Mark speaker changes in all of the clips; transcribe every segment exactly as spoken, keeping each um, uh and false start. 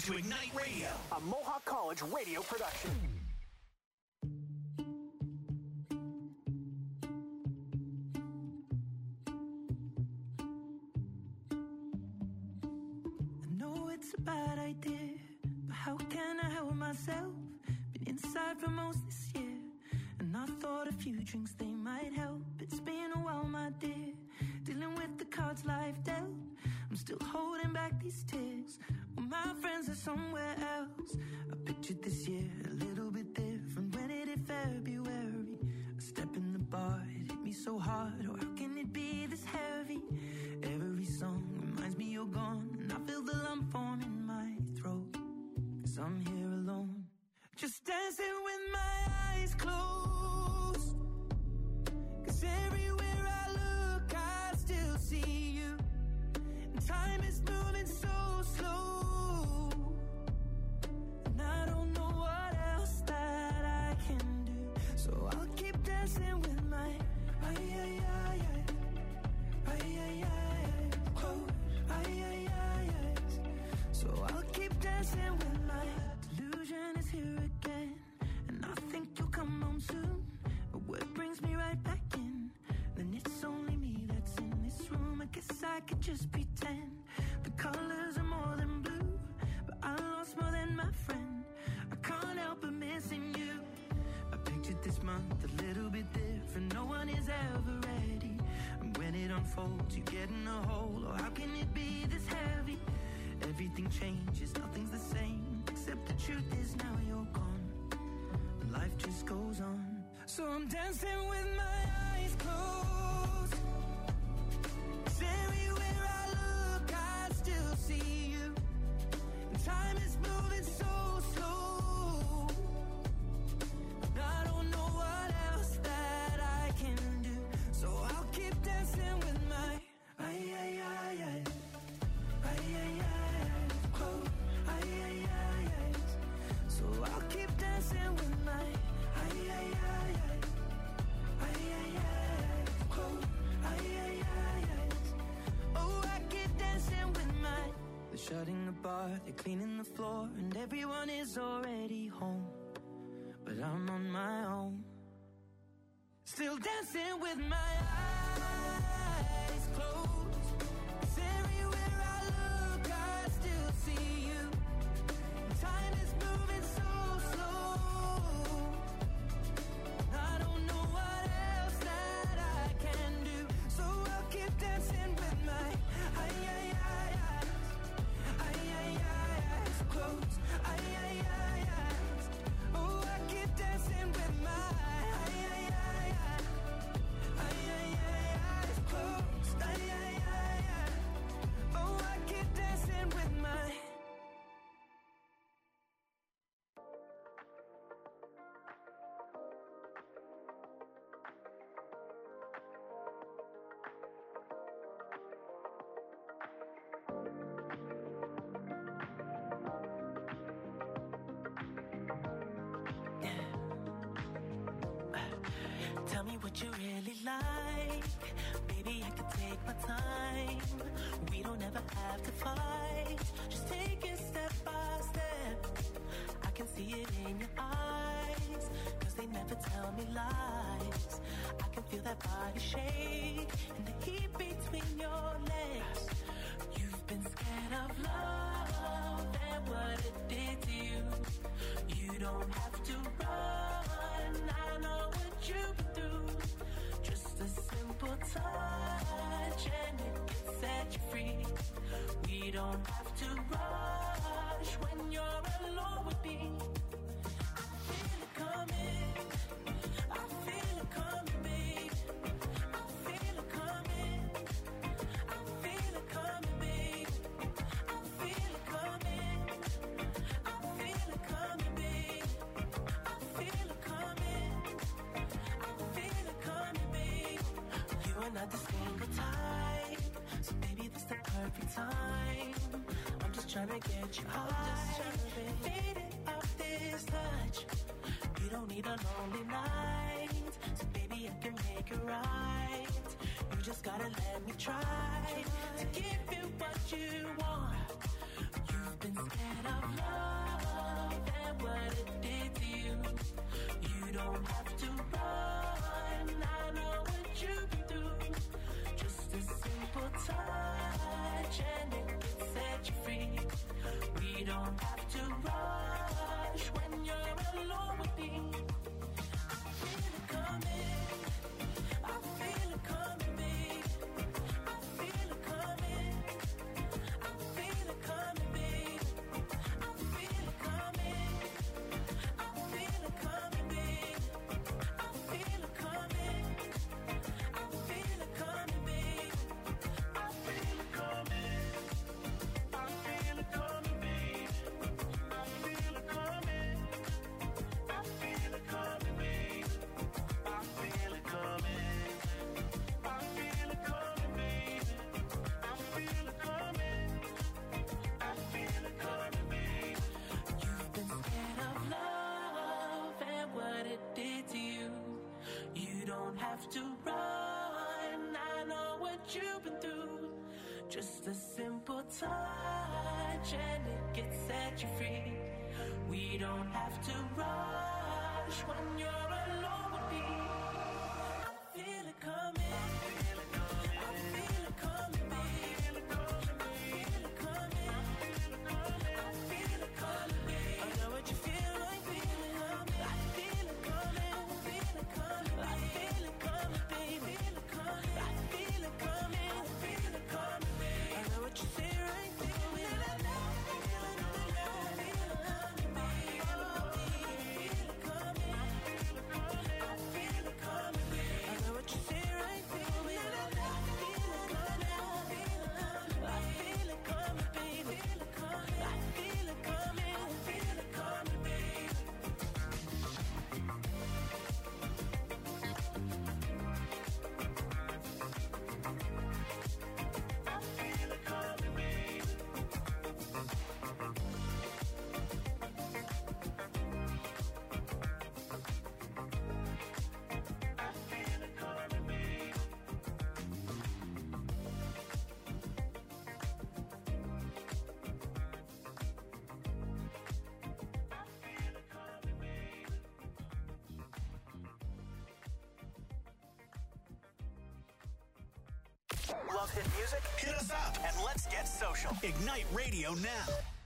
Speaker 1: to Ignite Radio,
Speaker 2: a Mohawk College radio production.
Speaker 3: I know it's a bad idea, but how can I help myself? Been inside for most this year, and I thought a few drinks, they might help. It's been a while, my dear, dealing with the cards life dealt. I'm still holding back these tears. Well, my friends are somewhere else. I pictured this year a little bit different. When it hit February, a step in the bar, it hit me so hard. Oh, how can it be this heavy? Every song reminds me you're gone, and I feel the lump form in my throat. Cause I'm here alone, just dancing with my eyes closed. Cause everywhere I look, I still see you. Time is moving so slow, and I don't know what else that I can do. So I'll keep dancing with my ay ay ay ay ay ay ay close ay ay ay ay. So I'll keep dancing with my delusion is here again, and I think you'll come home soon. But what brings me right back in? Then it's only me that's in this room. I guess I could just pretend the colors are more than blue, but I lost more than my friend. I can't help but missing you. I pictured this month a little bit different. No one is ever ready, and when it unfolds, you get in a hole. Oh, how can it be this heavy? Everything changes, nothing's the same, except the truth is now you're gone, and life just goes on. So I'm dancing with my eyes closed. 'Cause everywhere I look, I still see you. And time is moving so slow, and I don't know what else that I can do. So I'll keep dancing with my ay ay ay ay ay ay ay close ay ay ay ay. So I'll keep dancing with my ay ay ay ay ay ay ay close ay ay ay ay. Oh, I keep dancing with my. They're shutting the bar, they're cleaning the floor, and everyone is already home, but I'm on my own, still dancing with my eyes closed. 'Cause everywhere I look, I still see you. Time is moving so slow, I don't know what else that I can do. So I'll keep dancing with my ay ay ay eyes, ay ay ay eyes closed, ay ay ay eyes. Oh, I keep dancing with my ay ay ay ay ay ay ay eyes closed, ay ay ay ay. Oh, I keep dancing with my. Tell me what you really like, baby, I can take my time. We don't ever have to fight, just take it step by step. I can see it in your eyes, 'cause they never tell me lies. I can feel that body shake and the heat between your legs. You've been scared of love and what it did to you. You don't have to run, I know what you've been through. Just a simple touch and it can set you free. We don't have to rush when you're alone with me. I feel it coming, I feel it coming, babe. I feel it coming, I feel it coming, babe. I feel it coming, I feel it coming, babe. I feel it coming, I feel it coming, babe. You are not the single type, so baby, this the perfect time. I'm just trying to get you high, faded off this touch. You don't need a lonely night, so baby, I can make it right. You just gotta let me try to give you what you want. You've been scared of We don't have to rush when you're alone with me. I feel it coming, I feel it coming, babe. I feel it coming, I feel it coming, babe. I feel it coming, I feel it coming, babe. I feel it coming, I feel it coming, babe. I feel it coming, I feel it coming, babe. I feel it coming, I feel it coming, babe. I feel it coming, I feel it coming, babe. I feel it coming, I feel it coming, babe. You've been scared of love and what it did to you. You don't have to run, I know what you've been through. Just a simple touch and it can set you free. We don't have to rush when you're alone with me. I feel it coming, I feel it coming, I feel it coming, babe. I feel it coming, I feel it coming, I feel it coming, babe. I know what you feel like, feel it coming. I feel it coming, I feel it coming, I feel it coming, babe. Feel it coming, I feel it coming, I feel it coming, babe. I know what you say right there. Feel it now, feel it now, feel it coming, babe. Feel it coming, I feel it coming, I feel it coming, babe. I know what you say right there. Feel it now, feel it coming, I feel it coming, babe. Feel it coming, I feel it coming, I feel it coming, babe. I feel it coming, babe. I feel it coming, babe.
Speaker 2: Love hit music?
Speaker 1: Hit us up.
Speaker 2: And let's get social.
Speaker 1: Ignite Radio now.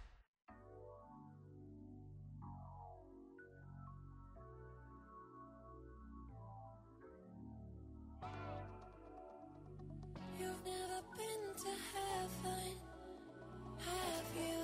Speaker 3: You've never been to heaven, have you?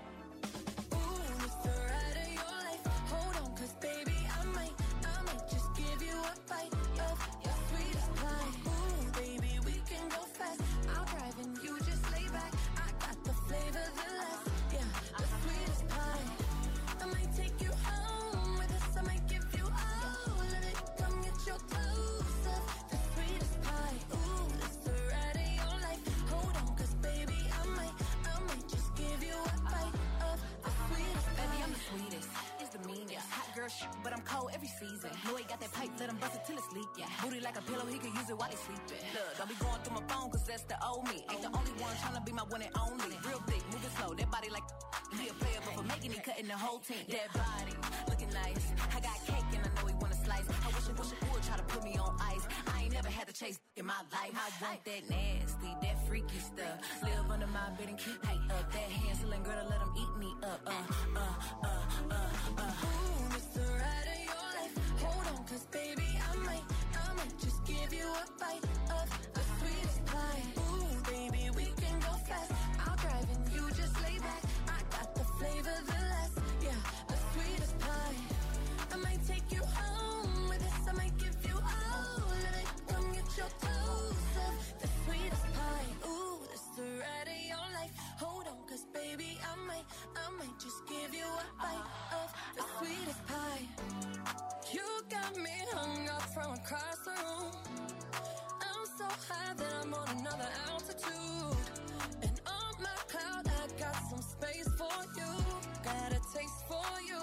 Speaker 3: Ooh, it's the ride of your life. Hold on, cause baby, I might, I might just give you a bite of your sweetest pie. Ooh, baby, we can go fast. I'll drive and you just lay back. I got the flavor, the last, yeah, the sweetest pie. I might take you home with us. I might give you all of it. Come get your clothes up, the sweetest pie. Ooh, it's the ride of your life. Hold on, cause baby, I might, I might just give you a bite of the sweetest pie.
Speaker 4: Baby, I'm the sweetest. It's the meanest. Hot girl shit, but I'm cold every season. Know he got that pipe, let him bust it till it's leak. Yeah. Booty like a pillow, he could use it while he's sleeping. Look, don't be going through my phone, cause that's the old me. Ain't the only one trying to be my one and only. Real thick, moving slow, that body like he a player, but for making it, cutting the whole team. That body, looking nice. I got cake and I know he wanna slice. I wish I wish I would try to put me on ice. I ain't never had to chase in my life. I want that nasty, that freaky stuff. Live under my bed and keep me up. That Hansel girl to let him eat me up. Uh, uh, uh, uh, uh.
Speaker 3: Ooh, it's the ride of your life. Hold on, cause baby, I might, I might just give you a bite of the sweetest pie. Ooh, baby, we can go fast. I'll drive and you just lay back. I got the flavor, the last, yeah, the sweetest pie. I might take you home with us. I might give you all of it. Come get your clothes up, the sweetest pie. Ooh, it's the ride of your life. Hold on, cause baby, I might, I might just give you a bite of the sweetest pie. You got me hung up from across the room. I'm so high that I'm on another altitude. And on my cloud, I got some space for you. Got a taste for you.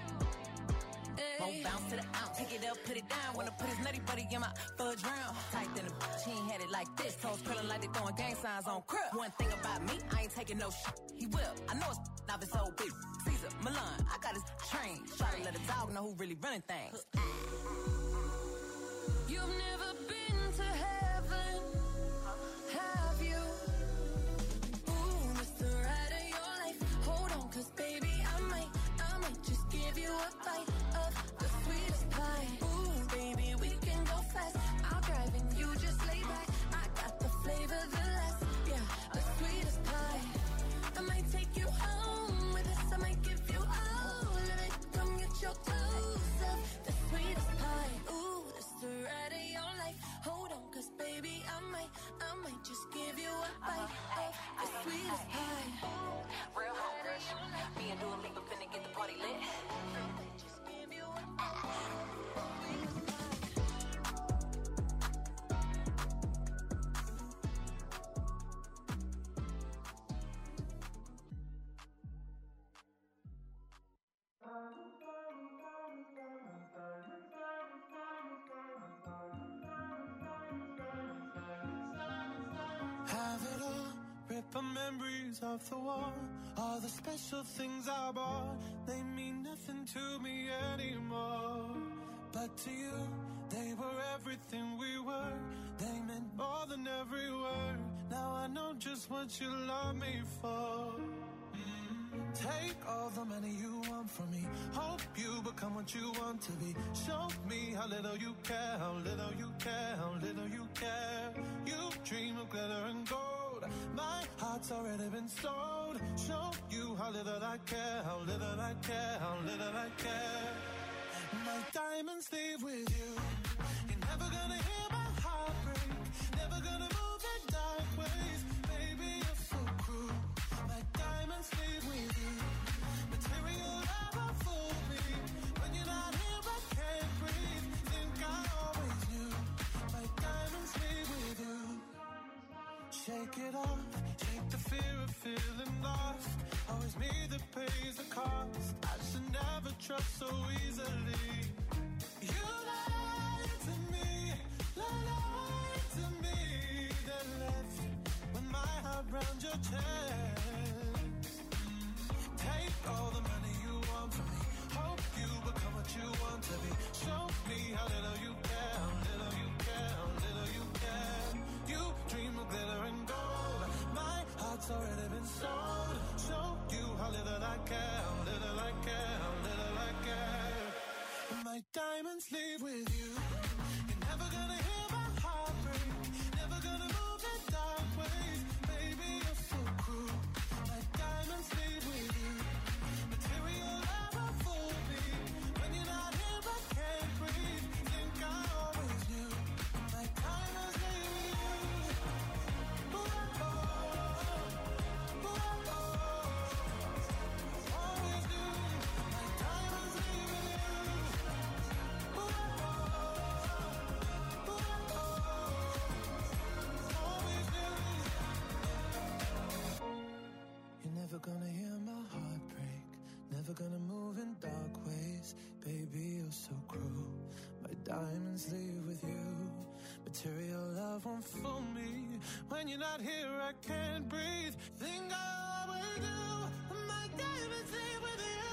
Speaker 4: Won't bounce to the ounce. Pick it up, put it down. Wanna put his nutty buddy in my fudge round. Tight than a bitch, he ain't had it like this. Toes curling like they throwing gang signs on crib. One thing about me, I ain't taking no shit. He will. I know it's now it's so big. Caesar, Milan, I got his train. Try to let a dog know who really running things.
Speaker 3: You've never been to heaven, have you? Ooh, it's the ride of your life. Hold on, cause baby,
Speaker 4: sweetest pie. Real hot girl. Me and Dua Lipa finna get the party lit.
Speaker 3: Have it all, rip the memories of the war. All the special things I bought, they mean nothing to me anymore. But to you, they were everything we were. They meant more than every word. Now I know just what you love me for. Take all the money you want from me. Hope you become what you want to be. Show me how little you care, how little you care, how little you care. You dream of glitter and gold. My heart's already been sold. Show you how little I care, how little I care, how little I care. My diamonds leave with you. You're never gonna hear my heart break. Never gonna move in dark ways. Baby, you're so cruel. My diamonds leave with you. Material never fooled me. When you're not here, I can't breathe. Think I always knew. My diamonds leave with you. Shake it off. Shake the fear of feeling lost. Always me that pays the cost. I should never trust so easily. You lied to me. Lied to me. Then left with my heart round your chest. Take all the money you want from me. Hope you become what you want to be. Show me how little you care, how little you care, how little you care. You dream of glitter and gold. My heart's already been sold. Show you how little I care, how little I care, how little I care. My diamonds leave with you. You're never gonna hear my heart break. Never gonna move in dark ways. Baby, you're so cruel. My diamonds leave with you. Material never fooled me. When you're not here, I can't breathe. Think I always knew. My diamonds leave with you. Ooh, oh, ooh, oh, always knew. My diamonds leave with you. Ooh, oh, ooh, oh, always knew. You're never gonna hear my heart break. Never gonna move in dark ways. Baby, you're so cruel. My diamonds leave with you. Material love won't fool me. When you're not here, I can't breathe. Think I always do. My diamonds leave with you.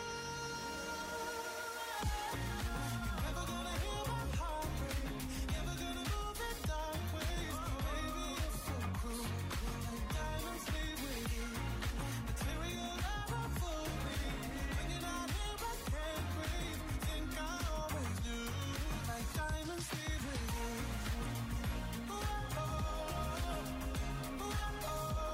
Speaker 3: You're never gonna hear my heart break. Never gonna move in dark ways. Baby, you're so cruel. My diamonds leave with you. Material never fooled me. When you're not here, I can't breathe. Think I always knew. My diamonds leave with you. Ooh, oh, ooh, oh,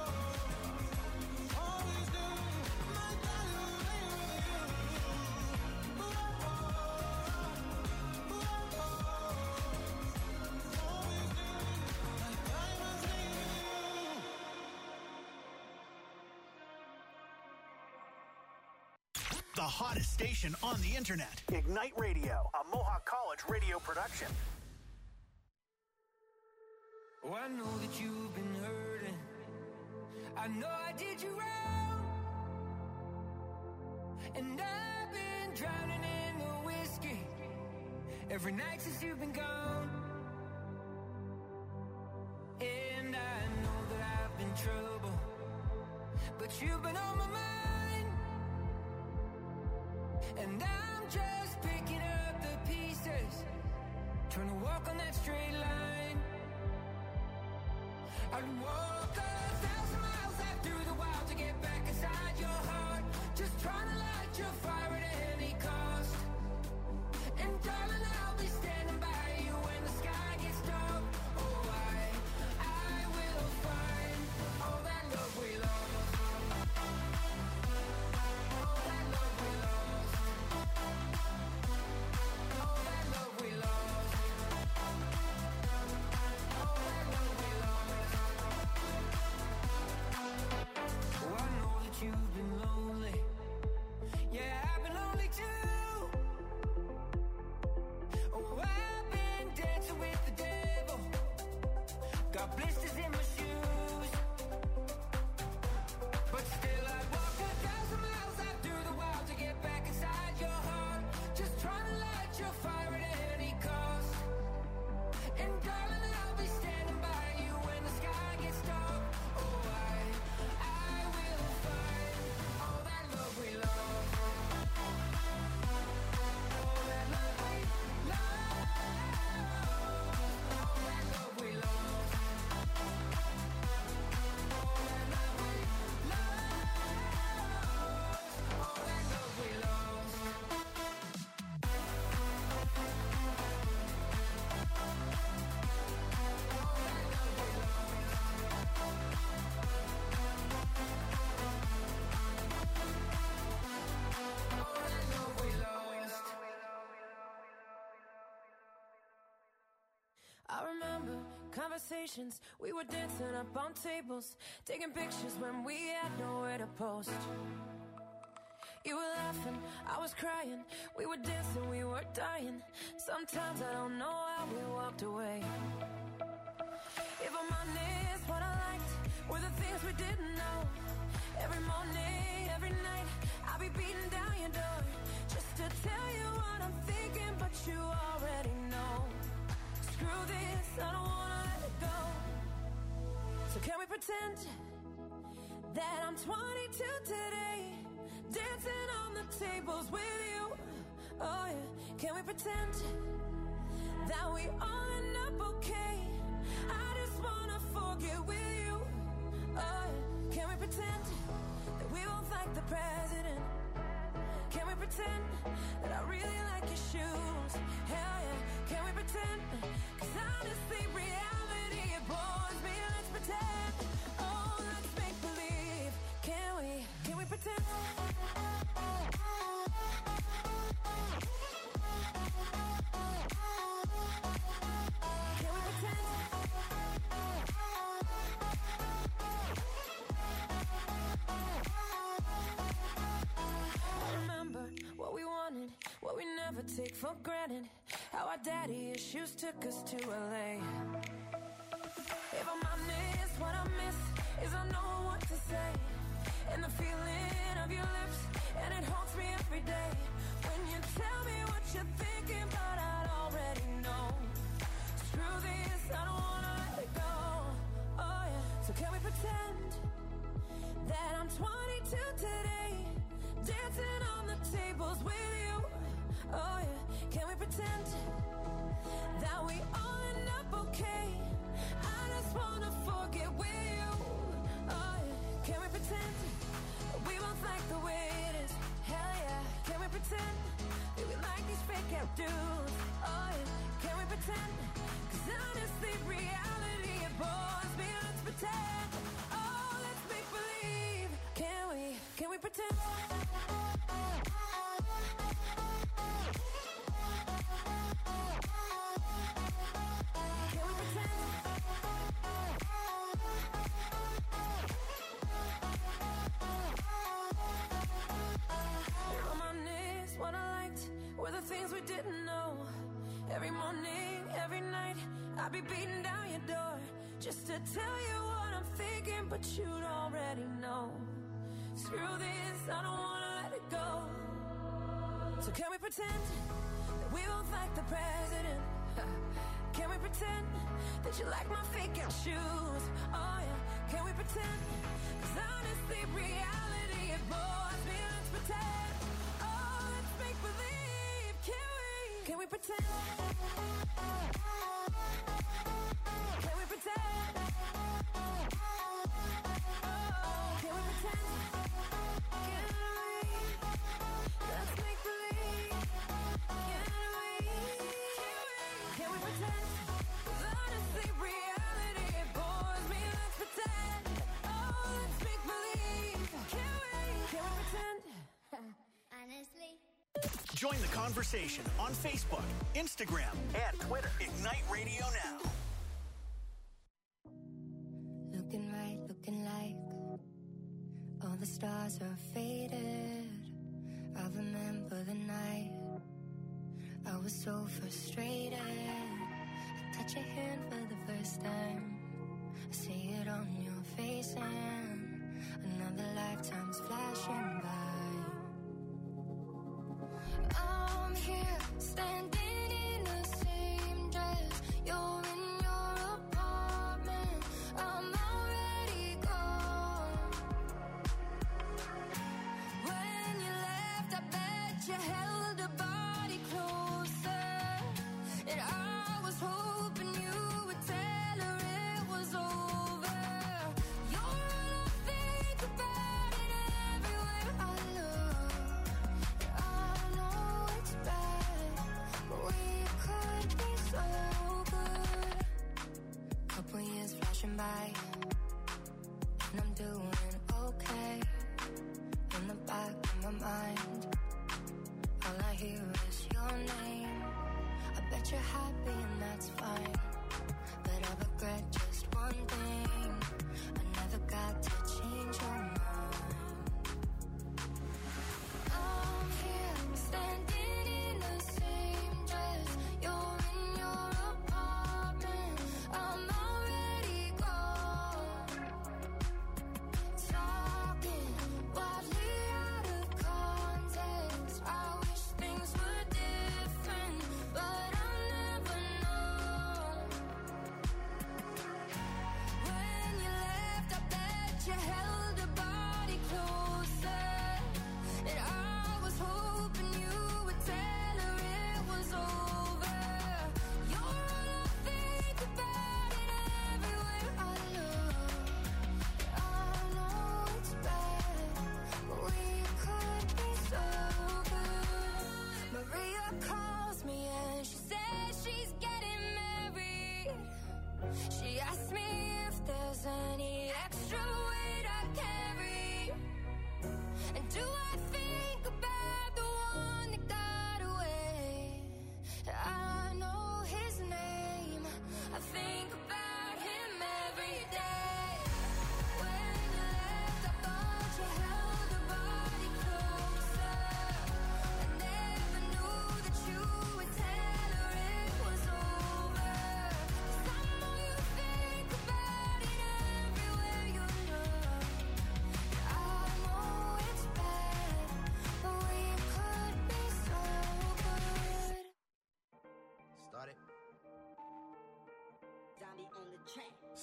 Speaker 3: always knew. My diamonds leave with you. Ooh, oh, ooh, oh, always knew. My diamonds leave with you.
Speaker 2: The hottest station on the internet. Ignite Radio, a Mohawk College radio production.
Speaker 1: Oh, I know that you've been hurting. I know I did you wrong. And I've been drowning in the whiskey every night since you've been gone. And I know that I've been trouble, but you've been on my mind. And I'm just picking up the pieces, trying to walk on that straight line. I'd walk a thousand miles out through the wild to get back inside your heart. Just trying to light your fire at any cost. And darling, I'll be standing by you when the sky gets dark. Oh, I, I will find all that love we lost. All that love we lost. All that love we lost. All that love we lost.
Speaker 5: conversations. We were dancing up on tables, taking pictures when we had nowhere to post. You were laughing, I was crying. We were dancing, we were dying. Sometimes I don't know how we walked away. If I'm honest, what I liked were the things we didn't know. Every morning, every night, I'll be beating down your door just to tell you what I'm thinking, but you already know. Screw this, I don't wanna let it go. So can we pretend that I'm twenty-two today, dancing on the tables with you? Oh yeah, can we pretend that we all end up okay? I just wanna forget with you. Oh yeah, can we pretend that we both like the president? Can we pretend that I really like your shoes? Hell yeah, can we pretend? Cause honestly, reality, it bores me. Let's pretend. Oh, let's make believe. Can we, can we pretend? Can we pretend? I remember what we wanted, what we never take for granted. How our daddy issues took us to L A. If I'm honest, what I miss is I know what to say. And the feeling of your lips, and it haunts me every day. When you tell me what you're thinking, but I already know. Screw this, I don't wanna let it go. Oh yeah, so can we pretend that I'm twenty-two today, dancing on the tables with you? Oh yeah, can we pretend that we all end up okay? I just wanna forget with you. Oh yeah, can we pretend that we both like the way it is? Hell yeah, can we pretend that we like these fake out dudes? Oh yeah, can we pretend? Cause honestly, reality, it bores me. Let's pretend. Oh, let's make believe. Can we, can we pretend? What I liked were the things we didn't know. Every morning, every night, I'd be beating down your door just to tell you what I'm thinking, but you'd already know. Screw this, I don't wanna let it go. So can we pretend that we both like the president? Can we pretend that you like my fake out shoes? Oh yeah, can we pretend? Cause honestly, reality, it bores me. Let's pretend. Make believe, can we? Can we pretend? Can we pretend? Oh, can we pretend? Can we? Let's make believe. Can we? Can we pretend? 'Cause honestly, reality, it bores me. Let's pretend. Oh, let's make believe. Can we? Can we pretend?
Speaker 6: Honestly.
Speaker 2: Join the conversation on Facebook, Instagram, and Twitter. Ignite Radio Now.
Speaker 7: Looking right, looking like all the stars are faded. I remember the night I was so frustrated. I touch your hand for the first time. I see it on your face and another lifetime's flashing by. I'm here, standing in the same dress. You're in your apartment. I'm already gone. When you left, I bet you held a body closer. And I was hoping you would tell her it was over. You're all I think about it everywhere I look. I know it's bad,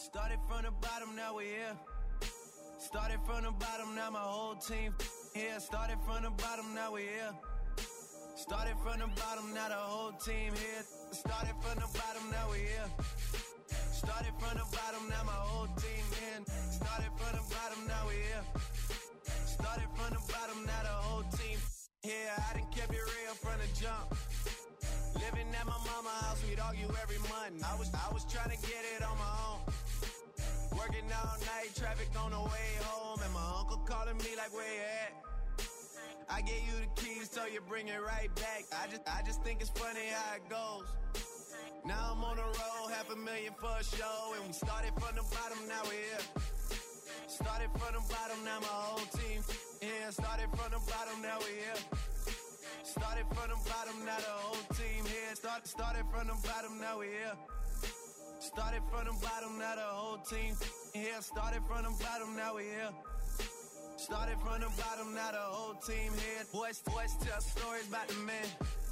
Speaker 8: Started from the bottom, now we're here. Started from the bottom, now my whole team here. Started from the bottom, now we're here. Started from the bottom, now the whole team here. Started from the bottom, now we're here. Started from the bottom, now my whole team in. Started from the bottom, now we're here. Started from the bottom, now the whole team here. I done kept it real from the jump. Living at my mama's house, we'd argue every month. I was I was trying to get it on my own. Working all night, traffic on the way home, and my uncle calling me like, where you at? I gave you the keys, so you bring it right back. I just I just think it's funny how it goes. Now I'm on the road, half a million for a show, and we started from the bottom, now we're here. Started from the bottom, now my whole team here. Started from the bottom, now we're here. Started from the bottom, now the whole team here. Start, started from the bottom, now we're here. Started from the bottom, now the whole team here. Started from the bottom, now we're here. Started from the bottom, now the whole team here. Boys, boys tell stories about the men.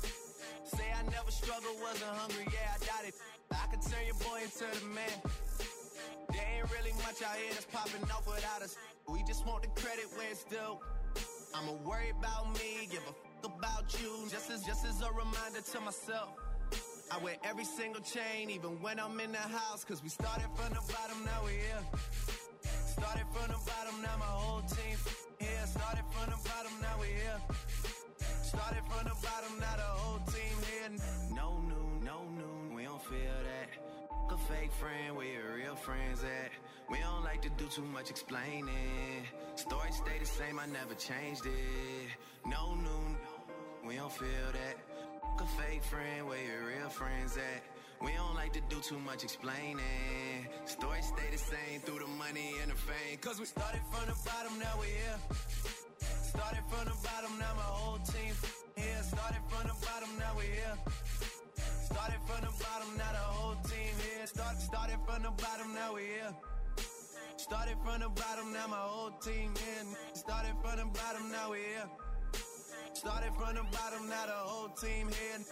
Speaker 8: Say I never struggled, wasn't hungry, yeah, I doubt it. I could turn your boy into the man. There ain't really much out here that's popping off without us. We just want the credit where it's due. I'ma worry about me, give a fuck about you. Just as, just as a reminder to myself. I wear every single chain, even when I'm in the house. Cause we started from the bottom, now we're here. Started from the bottom, now my whole team here. Started from the bottom, now we're here. Started from the bottom, now the whole team here. No noon, no noon, we don't feel that. A fake friend, where your real friends at? We don't like to do too much explaining. Stories stay the same, I never changed it. No noon, we don't feel that. A fake friend, where your real friends at? We don't like to do too much explaining. Stories stay the same through the money and the fame. Cause we started from the bottom, now we're here. Started from the bottom, now my whole team here. Started from the bottom, now we're here. Started from the bottom, now the whole team here. Start, started from the bottom, now we're here. Started from the bottom, now my whole team in. Started from the bottom, now we're here. Started from the bottom, now the whole team here.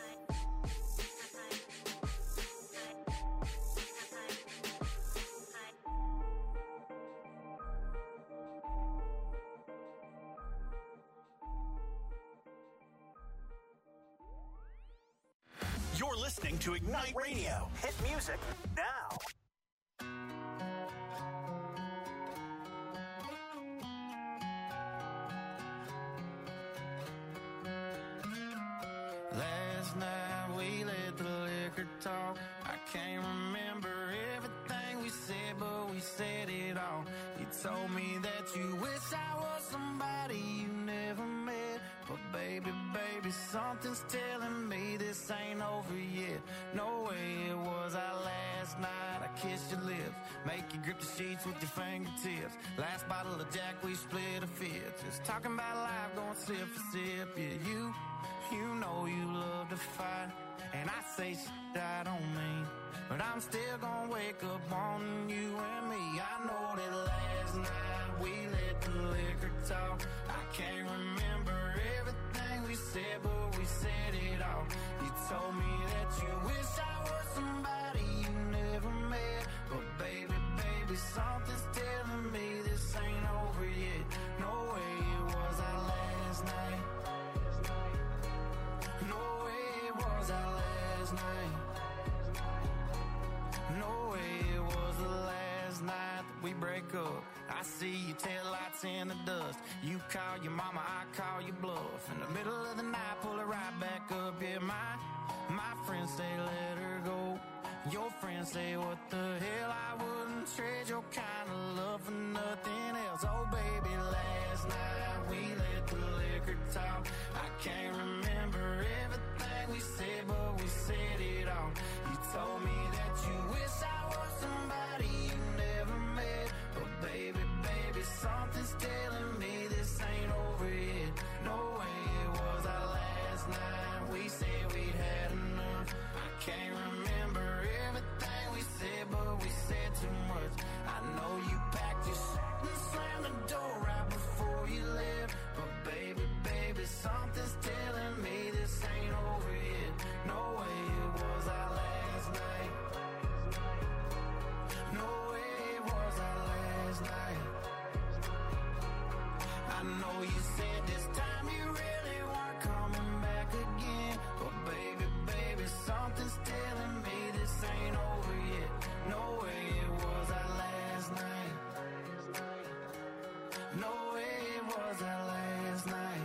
Speaker 2: You're listening to Ignite Radio. Hit music now.
Speaker 9: Last night we let the liquor talk. I can't remember everything we said, but we said it all. You told me that you wish I was somebody you never met. But baby, baby, something's telling me this ain't over yet. No way it was our last night. I kissed your lips, make you grip the sheets with your fingertips. Last bottle of Jack, we split a fifth. Just talking about life, going sip for sip. Yeah, you, you know you love to fight. And I say shit I don't mean, but I'm still gonna wake up wanting you and me. I know that last night we let the liquor talk. I can't remember everything we said, but we said it all. You told me that you wish I was somebody you never met. But baby, baby, something's telling me this ain't over yet. No way it was our last night. No way it was our last night. No way it was the last night that we break up. I see your taillights in the dust. You call your mama, I call your bluff. In the middle of the night, pull her right back up. Yeah, my, my friends say let her go. Your friends say what the hell, I wouldn't trade your kind of love for nothing else. Oh baby, last night we let the liquor talk. I can't remember everything we said, but we said it all. You told me that you wish I was somebody you never met. But baby, baby, something's telling me this ain't over yet. No way it was our last night. We said we'd had enough. I can't remember everything we said, but we said too much. I know you packed your shit and slammed the door right before you left. But baby, baby, something's telling me this ain't over yet. No way it was our last night. I know you said this time you really weren't coming back again, but baby, baby, something's telling me this ain't over yet. No way it was our last night. No way it was our last night.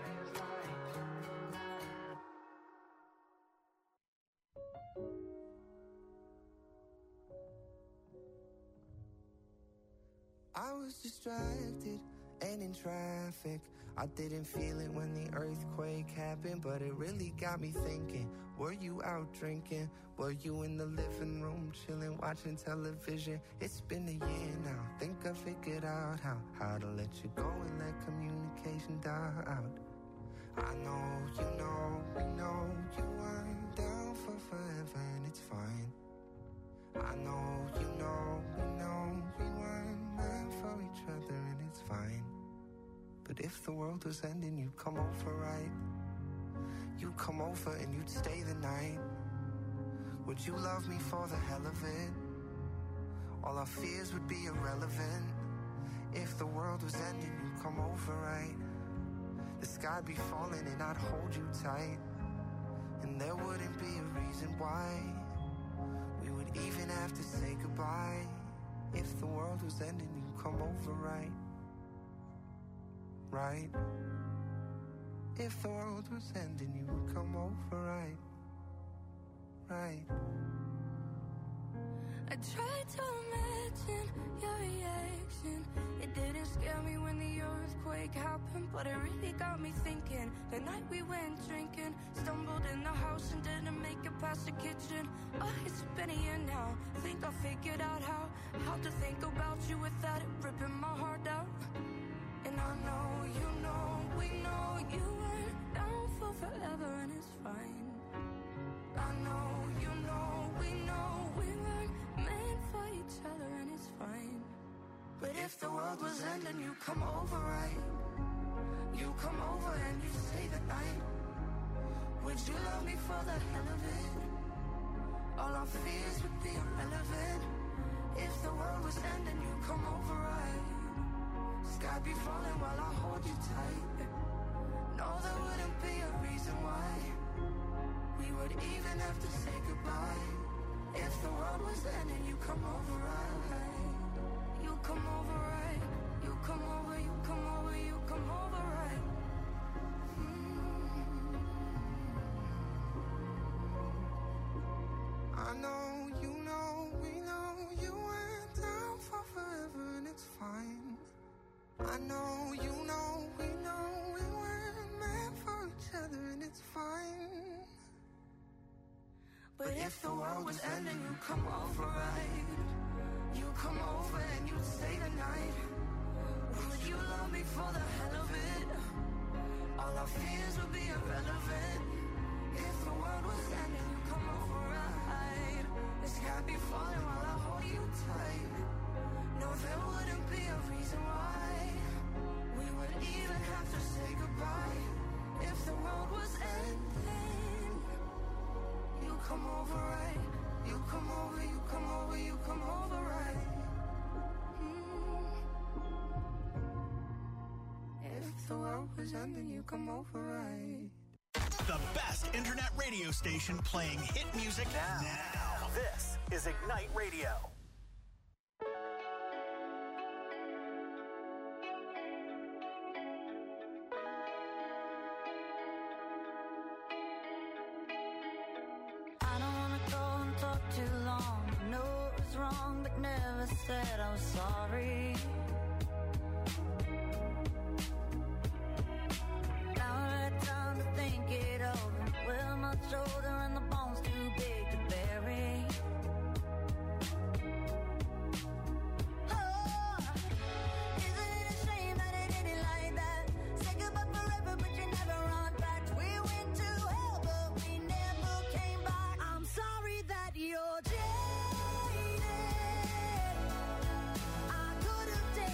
Speaker 10: I was distracted and in traffic. I didn't feel it when the earthquake happened, but it really got me thinking. Were you out drinking? Were you in the living room chilling, watching television? It's been a year now. Think I figured out how How to let you go and let communication die out. I know, you know, we know you weren't down for forever, and it's fine. I know, you know, we know we weren't meant for each other, and it's fine. But if the world was ending, you'd come over, right? You'd come over and you'd stay the night. Would you love me for the hell of it? All our fears would be irrelevant. If the world was ending, you'd come over, right? The sky'd be falling and I'd hold you tight, and there wouldn't be a reason why we would even have to say goodbye. If the world was ending, you'd come over, right? Right? If the world was ending, you would come over, right? Right?
Speaker 3: I tried to imagine your reaction. It didn't scare me when the earthquake happened, but it really got me thinking. The night we went drinking, stumbled in the house and didn't make it past the kitchen. Oh, it's been a year now. Think I figured out how How to think about you without it ripping my heart out. And I know, you know, we know you weren't down for forever, and it's fine. I know, you know, we know we weren't meant for each other, and it's fine. But if the world was ending, you come over, right? You come over and you stay the night. Would you love me for the hell of it? All our fears would be irrelevant. If the world was ending, you come over, right? Sky be falling while I hold you tight. No, there wouldn't be a reason why we would even have to say goodbye. If the world was ending, you come over, right? You come over, right? You come over, you come over, you come over, right? Mm.
Speaker 10: I know, you know, we know you went down for forever, and it's fine. I know, you know, we know we weren't meant for each other, and it's fine.
Speaker 3: But if the world was ending, you come over, right? You come over and you'd stay the night. Would you love me for the hell of it? All our fears would be irrelevant. If the world was ending, you come over, right? The sky be falling while I hold you tight. No, there wouldn't be a reason why we would even have to say goodbye. If the world was ending, you come over, right? You come over, you come over, you come over, right? Mm. If the world was ending, you come over, right?
Speaker 2: The best internet radio station playing hit music now. now. This is Ignite Radio.
Speaker 7: Too long, I know it was wrong, but never said I was sorry. Now I had time to think it over. Well, my shoulder and the bones too big to bury. Oh, isn't it a shame that it ended like that? Say goodbye forever, but you never run back. We went to hell, but we never came back. I'm sorry that you're jaded. I could have taken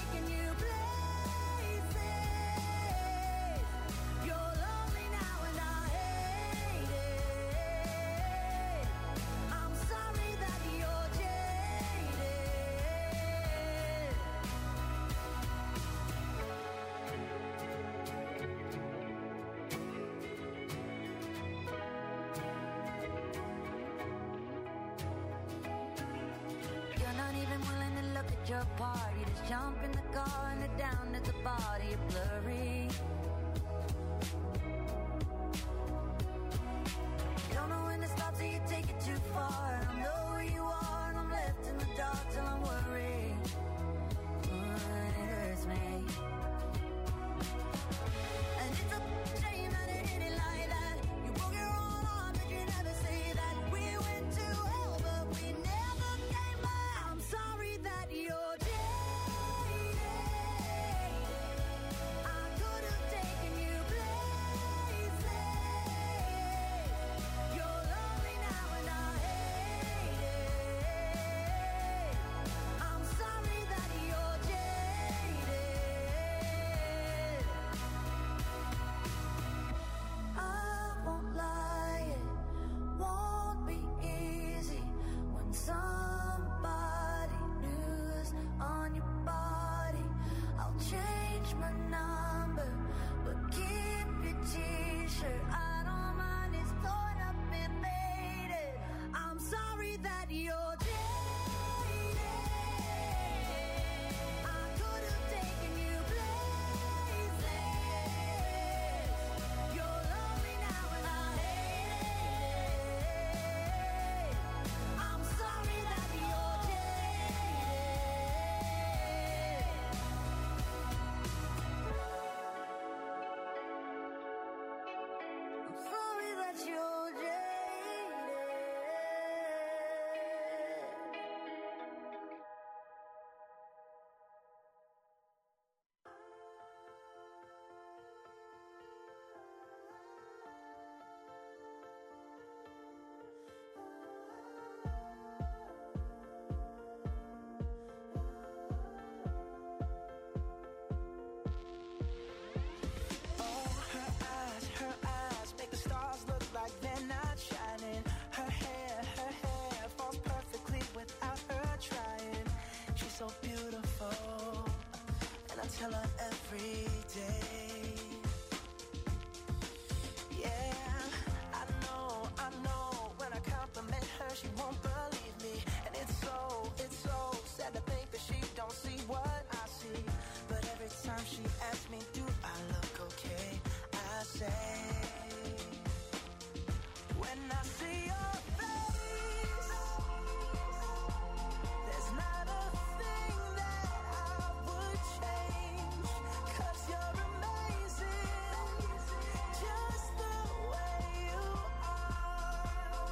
Speaker 11: you're apart. You just jump in the car and head down at the body, you're blurry. Don't know when to stop till you take it too far. I don't know where you are and I'm left in the dark till I'm worried. Oh, it hurts me. And it's a shame that it ended like that. You broke your own arm but you never say that. We went to hell but we never came back. I'm sorry that you're jaded. I could have taken you places. You're lonely now and I hate it. I'm sorry that you're jaded. I won't lie, it won't be easy when somebody new's on your body. I'll change my number, but keep your t-shirt. I don't mind, it's torn up and faded. I'm sorry that you're jaded. I could have taken you places. You're lonely now and I hate it. I'm sorry that you're jaded. I'm sorry that you're jaded.
Speaker 3: Oh, her eyes, her eyes make the stars look like they're not shining. Her hair, her hair falls perfectly without her trying. She's so beautiful, and I tell her every day. Yeah, I know, I know. When I compliment her, she won't believe me, and it's so, it's so sad to think that she don't see what I see. But every time she asks me, do I look okay? I say, when I see your face, there's not a thing that I would change. 'Cause you're amazing, just the way you are.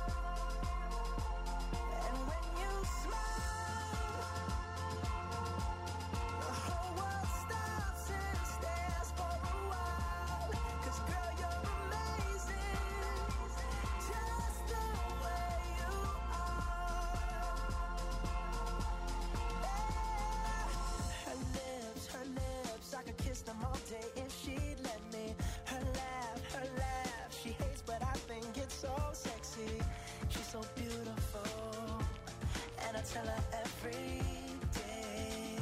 Speaker 3: And when you smile, the whole world stops and stares for a while. 'Cause girl, you're amazing, just the way you are. Her lips, her lips, I could kiss them all day if she'd let me. Her laugh, her laugh, she hates but I think it's so sexy. She's so beautiful, and I tell her every day.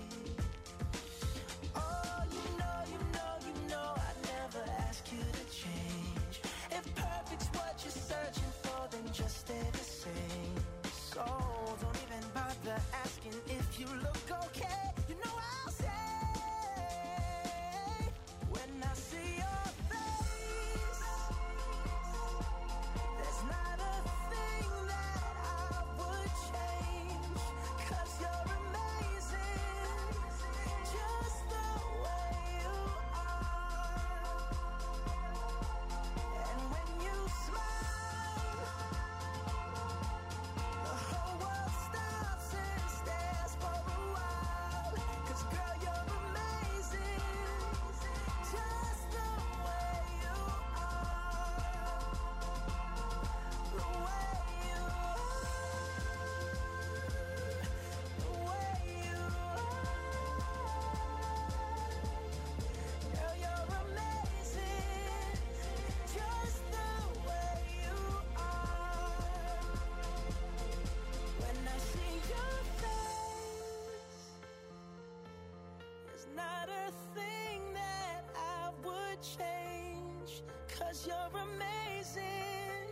Speaker 3: Oh, you know, you know, you know I'd never ask you to change. If perfect's what you're searching for, then just stay the same. So don't even bother asking if you look okay. You know I'll say, when I see your face, there's not a thing that I would change. 'Cause you're amazing, just the way you are. And when you smile, the whole world stops and stares for a while. 'Cause girl, you're amazing, just the way you are. The way you are. The way you are. Girl, you're amazing, just the way you are. When I see your face, there's not a thing that I would change. 'Cause you're amazing,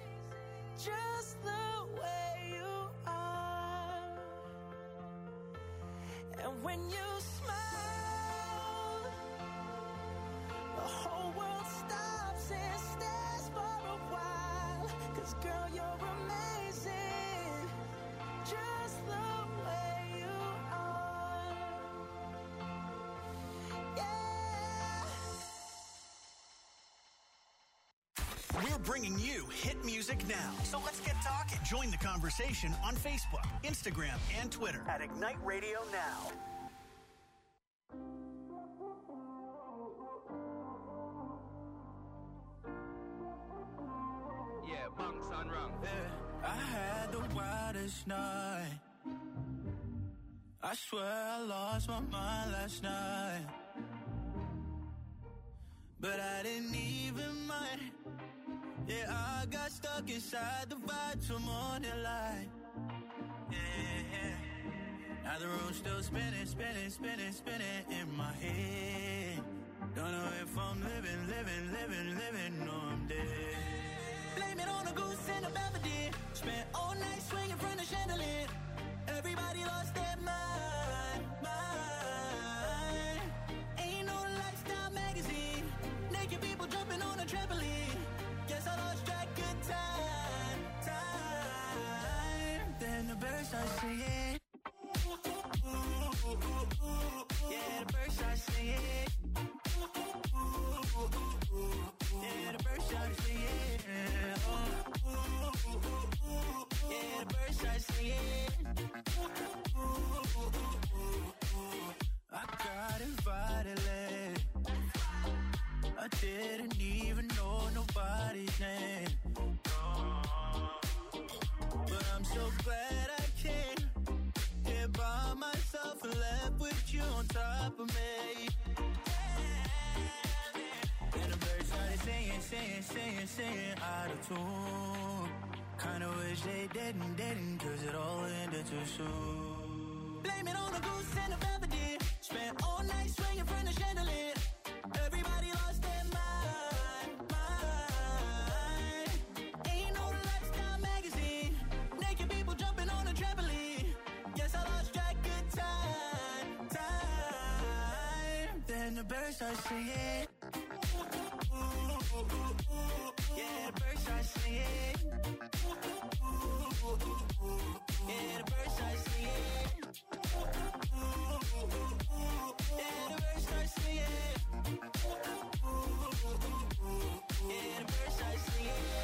Speaker 3: just the way you are. And when you smile, the whole world stops and stares for a while. 'Cause girl, you're amazing, just the way you are. Yeah.
Speaker 2: We're bringing you hit music now. So let's get talking. Join the conversation on Facebook, Instagram, and Twitter at Ignite Radio Now.
Speaker 8: Yeah, bunks on run.
Speaker 9: Yeah, I had the wildest night. I swear I lost my mind last night. But I didn't even mind. Yeah, I got stuck inside the vibe till morning light. Yeah, yeah. Now the room's still spinning, spinning, spinning, spinning in my head. Don't know if I'm living, living, living, living, or I'm dead. Blame it on a goose and a Belvedere. Spent all night swinging from the chandelier. Everybody lost their mind, mind. Ain't no lifestyle magazine. Naked people jumping on a trampoline. Guess I lost track of time, time. Then the birds start singing. Yeah, the birds start singing. Yeah, the birds start singing. Yeah, the birds start singing. I got invited late. I didn't even know nobody's name. But I'm so glad I came here by myself and left with you on top of me. And the birds started singing, singing, singing, singing out of tune. Kinda wish they didn't, didn't, 'cause it all ended too soon. Blame it on a goose and a Belvedere. Spent all night swinging from the chandelier. Everybody lost their mind, mind. Ain't no lifestyle magazine. Naked people jumping on a trampoline. Guess I lost track of time, time. Then the birds start singing. Yeah, the birds start singing. Yeah, the birds start singing. Yeah, the birds start singing. Yeah, the birds start singing.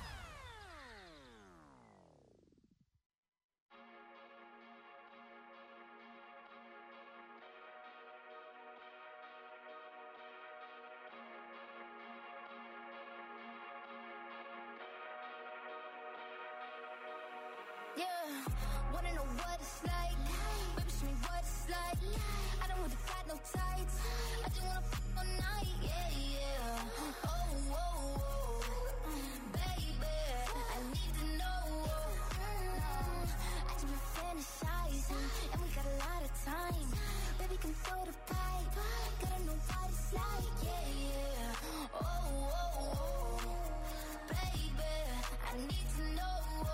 Speaker 11: Yeah, wanna know what it's like? Baby, show me what it's like. I don't really got no tights. I just wanna f*** all night, yeah, yeah. Oh, oh, oh, baby, I need to know. Mm, I just been fantasizing, and we got a lot of time. Baby, come throw the pipe. Gotta know what it's like, yeah, yeah. Oh, oh, oh, baby, I need to know.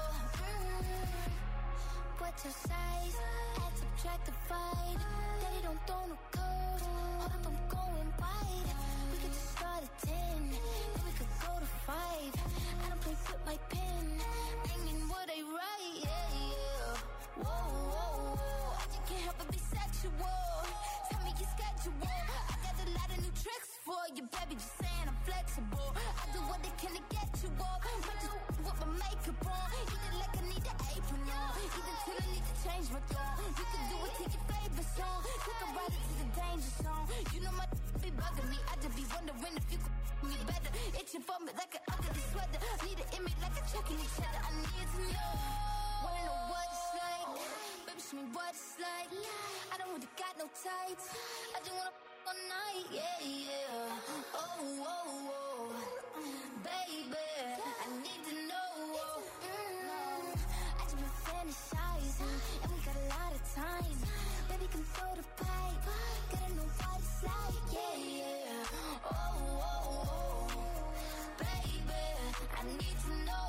Speaker 11: What's your size? Add, subtract, divide. Daddy don't throw no curves. Hold up, I'm going wide. We could just start at ten, then we could go to five. I don't play with my pen. I mean what I write, yeah, yeah. Whoa, whoa, whoa. I just can't help but be sexual. Tell me your schedule. I got a lot of new tricks for you, baby. Just saying I'm flexible. I do what they can to get you off. Might just with my makeup on. Eat it like I need an apron on. Eat it till I need to change my tone. You can do it to your favorite song. Take a ride into the danger zone. You know my be bugging me. I just be wondering if you could me better. Itching for me like an ugly sweater. Need an image like a checking each other. I need to know. Wanna know what it's like? Baby, show me what it's like. I don't really got no tights. I just wanna f*** all night, yeah, yeah. Oh, oh, oh, baby, I need to know. Mm, I just been fantasizing, and we got a lot of time. Baby, come throw the pipe. Gotta know what it's like, yeah, yeah. Oh, oh, oh, baby, I need to know.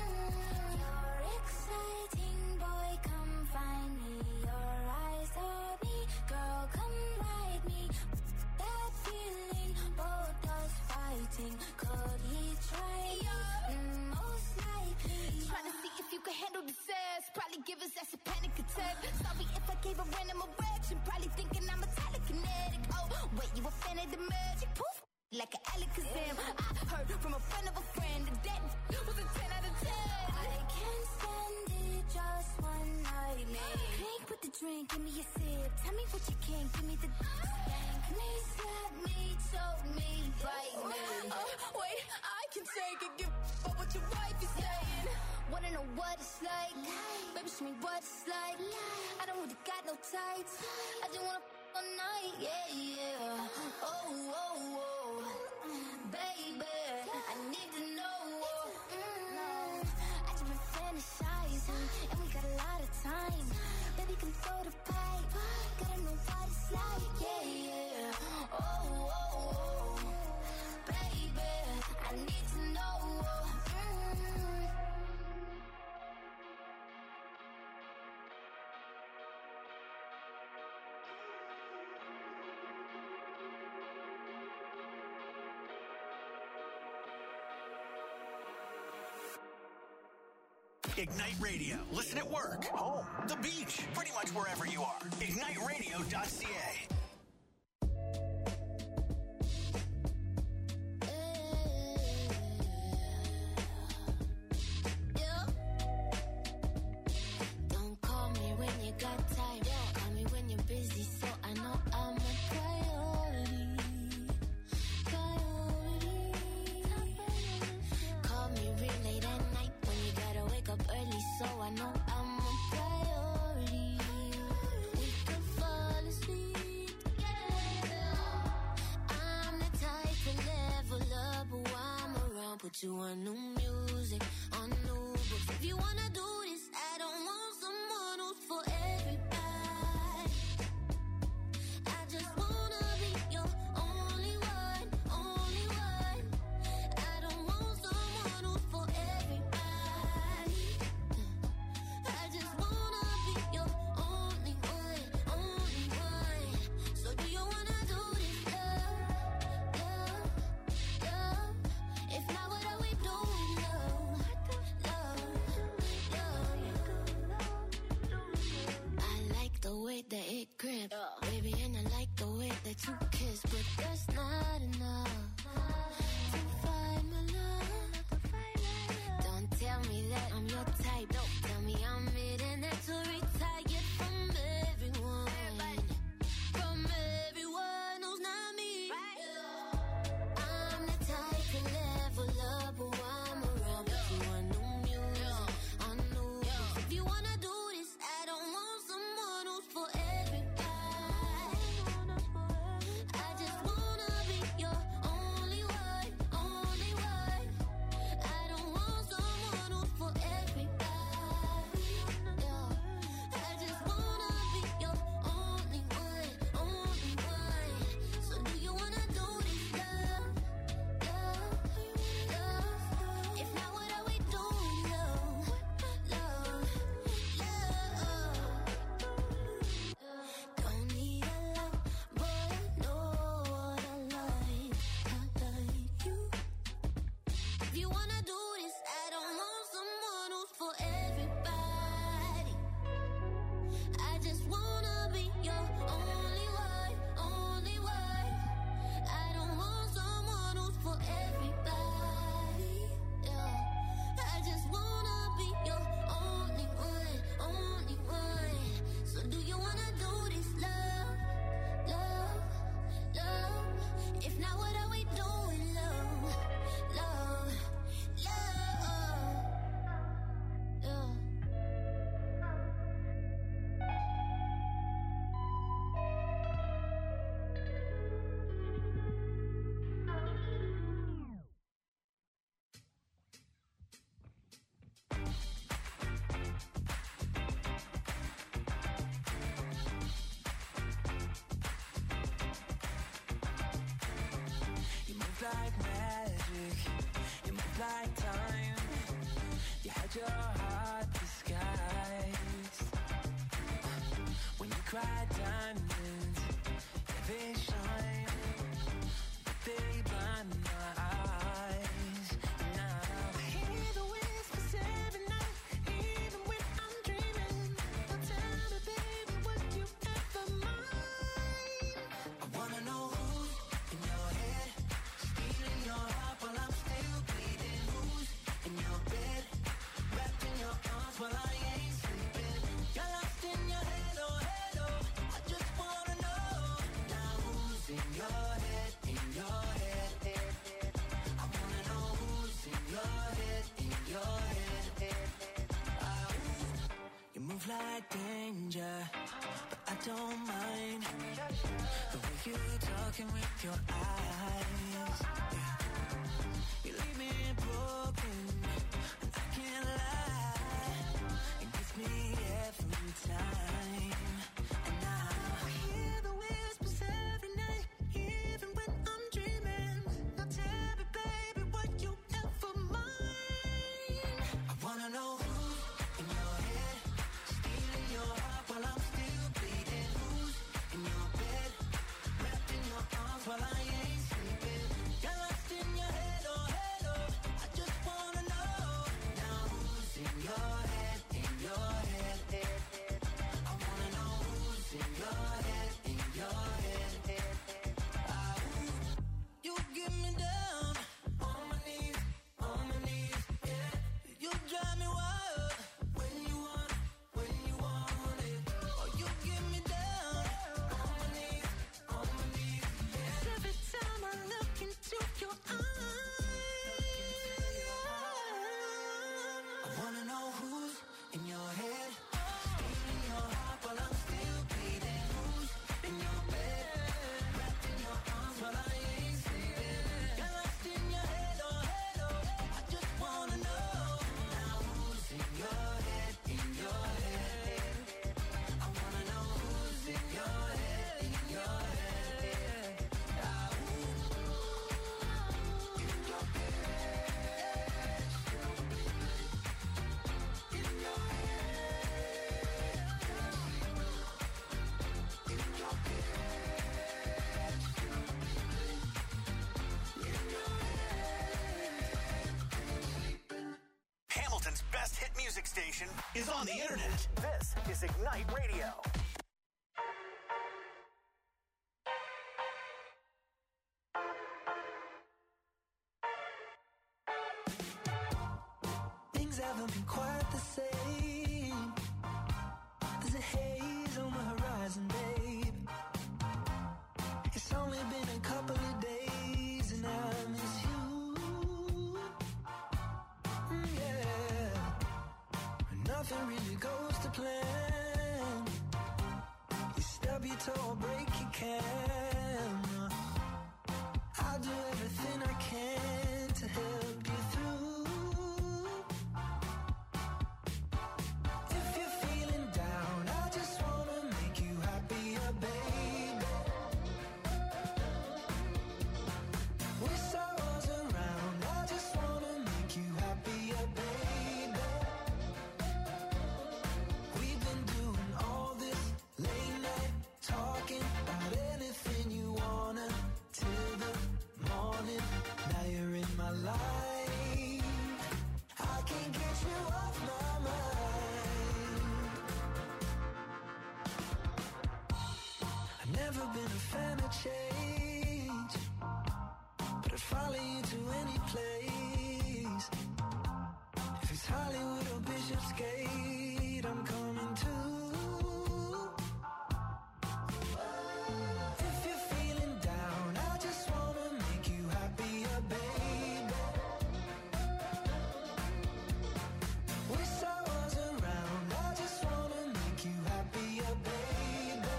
Speaker 11: Mm, you're exciting, boy, come find me. Your eyes are
Speaker 12: could handle the sass. Probably give us that's a panic attack. Sorry if I gave a random erection. Probably thinking I'm a telekinetic. Oh, wait, you a fan of the magic? Poof, like an Alakazam. I heard from a friend of a friend that that was a ten out of ten.
Speaker 11: I can't stand it, just one night, man.
Speaker 12: Drink with the drink, give me a sip. Tell me what you can, give me the stank.
Speaker 11: Me, slap me, choke me, bite me.
Speaker 12: Oh, wait, I can take it. Give up what your wife is saying.
Speaker 11: Wanna know what it's like? Baby, show me what it's like. I don't really got no tights. I just wanna f all night, yeah, yeah. Oh, oh, oh, baby, I need to know.
Speaker 12: Mm, I just been fantasizing, and we got a lot of time. Baby, can throw the pipe. Gotta know what it's like, yeah, yeah. Oh, oh, oh, baby, I need to know. Mm.
Speaker 2: Ignite Radio. Listen at work, home, the beach, pretty much wherever you are. ignite radio dot c a.
Speaker 12: Don't call me when you got time. Call me when you're busy, so I know I'm a priority. Priority. Call me real late at night when you gotta wake up early, so I know I'm a priority. We can fall asleep together. I'm the type to level up, but while I'm around, put you on new music, on new books. If you wanna do this, I don't want someone who's for everybody. I just wanna be your only one, only one. I don't want someone who's for everybody. I just wanna be your only one, only one. So do you wanna do this, love, love, love? If not, what are we doing, love, love, love? I like the way that it grip, baby, and I like the way that you kiss, but that's not enough to find my love. Don't tell me that I'm your type. Don't tell me I'm it and that to retire from everyone, from everyone who's not me. I'm the type to level up, but while I'm around, put you on new music, on new books. If you wanna do this, I don't want someone who's for everybody. I just wanna be your only one, only one. I don't want someone who's for everybody. Yeah. I just wanna be your only one, only one. So do you wanna do this, love, love, love? If not, what are we doing, love, love, love? Don't need a lot, but I know what I like. I like you. If you wanna do this, I don't want someone who's for everybody. I just wanna be your only one, only one. I don't want someone who's for everybody. Yeah. I just wanna be your only one, only one. So do you wanna do this, love, love, love? If not, what are we doing, love, love, love? Yeah.
Speaker 3: You move like magic, you move like time. You had your heart disguised. When you cry diamonds, yeah, they shine, but they blind my eyes. Now I hear the whispers every night in looking with your eyes. Yeah. You leave me broken, and I can't lie. It gets me every time. And now I hear the whispers every night, even when I'm dreaming. Now tell me, baby, what you ever mind. I wanna know who's in your head, stealing your heart while I'm still bleeding. Who's in your bed, wrapped in your arms while I ain't sleeping. Got lost in your head, oh head, oh. I just wanna know now who's in your head, in your head, head, head. I wanna know who's in your head, in your head, head, head. Ah, ooh. You get me down on my knees, on my knees, yeah. You drive me wild when you want, when you want it. Oh, you get me down on my knees, on my knees, yeah. Every time I look into your eyes, I wanna know who's in your head, stealing your heart while I'm still bleeding. Who's in your bed, wrapped in your arms while I ain't sleeping. Got lost in your head, oh head, oh. I just wanna know now who's in your head, in your head. I wanna know who's in your head, in your head. Ah, ooh. In your head, in your
Speaker 2: Hamilton's best hit music station is on the internet. This is Ignite Radio.
Speaker 3: Things haven't been quite the same. There's a haze on the horizon, babe. It's only been a couple of days and I miss you. Mm, yeah. Nothing really goes to plan. You stub your toe or break your camera. I'll do everything I can to help you through. If you're feeling down, I just wanna make you happier, baby. Wish I was around, I just wanna make you happier, baby. We've been doing all this late night talking about anything you wanna till the morning. Now you're in my life, I can't get you off my mind. I've never been a fan of change, but I'd follow you to any place. If it's Hollywood or Bishopsgate, I'm coming too. If you're feeling down, I just wanna make you happier, baby. Wish I was around, I just wanna make you happier, baby.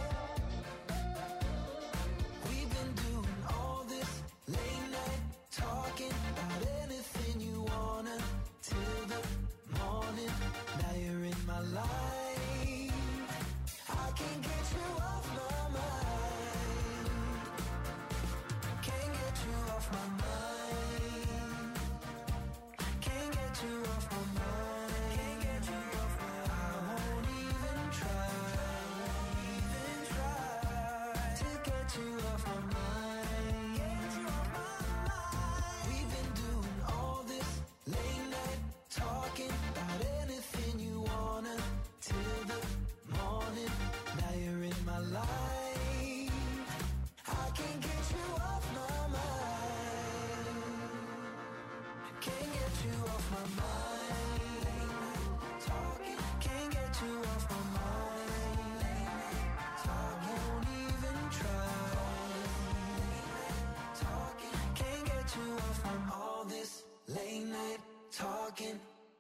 Speaker 3: We've been doing all this late night talking about anything you wanna till the morning. Now you're in my life, I can't get you off my mind. Can't get you off my mind. Can't get you off my mind. Can't get you off my mind. I won't even try, even try to get you off my mind. Get you off my mind. We've been doing all this late night talking about anything you wanna till the morning. Now you're in my life, I can't get you off my mind. Can't get you off my mind. Talking, can't get you off my mind. I won't even try. Talking, can't get you off from all this late night talking.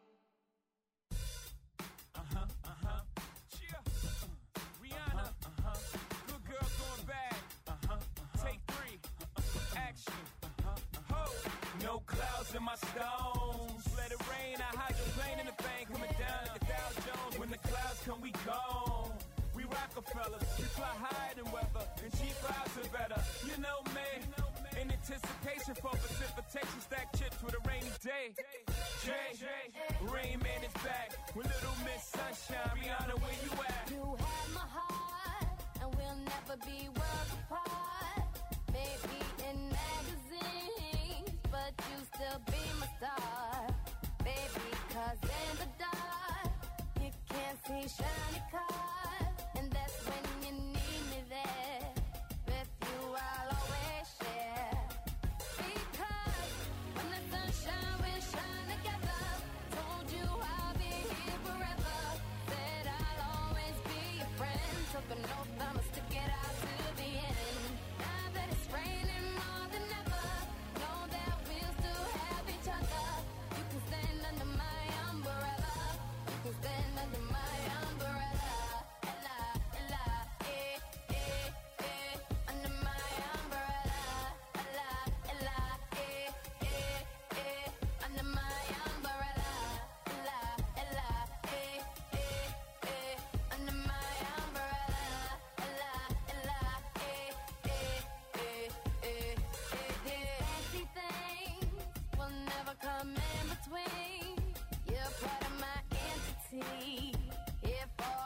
Speaker 13: Uh-huh, uh-huh. Cheer. Uh, Rihanna. Uh-huh. Good girl going bad. Uh-huh, uh-huh. Take three. rocks and my stones. Let it rain, I hydroplane in the thing, coming down like a Dow Jones. When the clouds come, we gone. We Rockefellers, we fly higher than weather, and cheap vibes are better. You know me, in anticipation for precipitation, stack chips with a rainy day. Jay, Rain Man is back with Little Miss Sunshine. Rihanna, where you at?
Speaker 12: You have my heart, and we'll never be worlds apart. Maybe in magazines, but you still be my star. Baby, cause in the dark, you can't see shiny cars. And that's when you need me there. With you, I'll always share. Because when the sunshine will shine together. Told you I'll be here forever. Said I'll always be your friend. Took an oath, I'ma stick it out to the end. Now that it's raining more than ever, know that we'll still have each other. You can stand under my umbrella. You can stand under my umbrella. Ella, Ella, eh, eh, eh, under my umbrella. Ella, Ella, eh, eh, eh, under my umbrella. Ella, Ella, eh, eh, eh, under my umbrella. Ella, Ella, eh, eh, eh, eh, eh, eh. Fancy things will never come in between. You're part of my entity, here for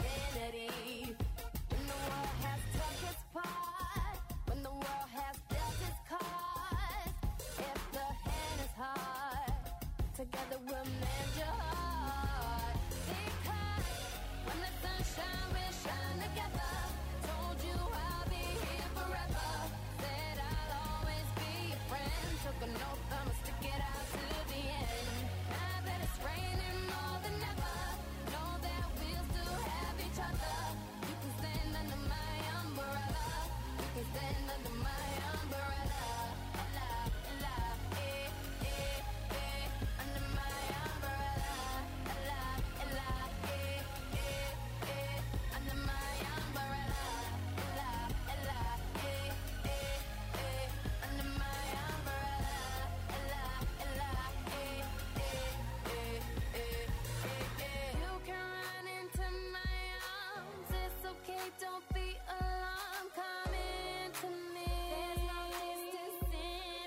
Speaker 12: infinity. When the world has took its part, when the world has dealt its cards, if the hand is hard, together we'll mend your heart. Because when the sunshine will shine together, told you I'll be here forever. Said I'll always be your friend. Took an oath, I'ma stick it out to the end. Now that it's raining more than ever, know that we'll still have each other. You can stand under my umbrella. You can stand under my umbrella. Ella, Ella, eh, eh, eh, under my umbrella. Ella, Ella, eh, eh, eh, under my umbrella. Ella, Ella, eh, eh, eh, under my umbrella. Ella, Ella, eh, eh, eh, eh, eh, eh. You can run into my arms. It's okay, don't be alarmed. Come into me. There's no distance in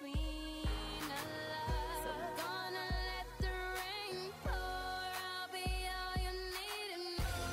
Speaker 12: between our love. So gonna let the rain pour. I'll be all you need and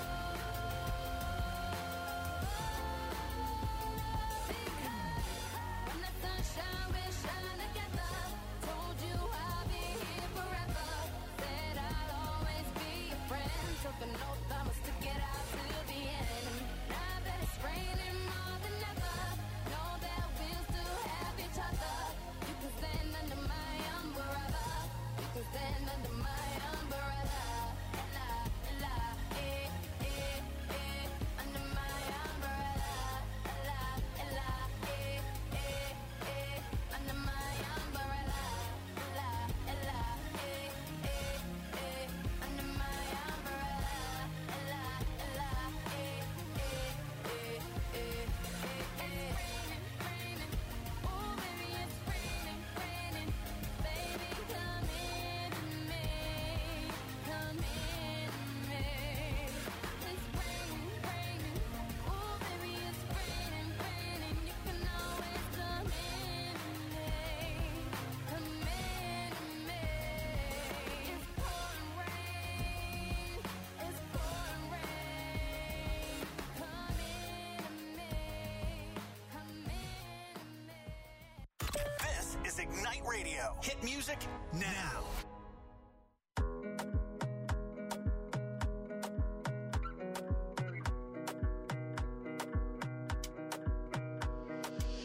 Speaker 12: more. Because when the sunshine will shine together, told you I'll be here forever. Said I'll always be your friend. Took an oath, I'ma stick it out to the end. Now that it's raining more than ever, know that we'll still have each other. You can stand under my umbrella. You can stand under my umbrella. Ella, Ella, eh, eh, eh, under my umbrella. Ella, Ella, eh, eh, eh, under my umbrella. Ella, Ella, eh, eh, eh, under my umbrella. Ella, Ella, eh, eh, eh, eh, eh, eh. It's raining, raining. Oh, baby, it's raining, raining. Baby, come into me. Come into me. It's raining, raining. Oh, baby, it's raining, raining. You can always come into me. Come into me. It's pouring rain. It's pouring rain. Come into me. Come into me.
Speaker 2: This is Ignite Radio. Hit music now.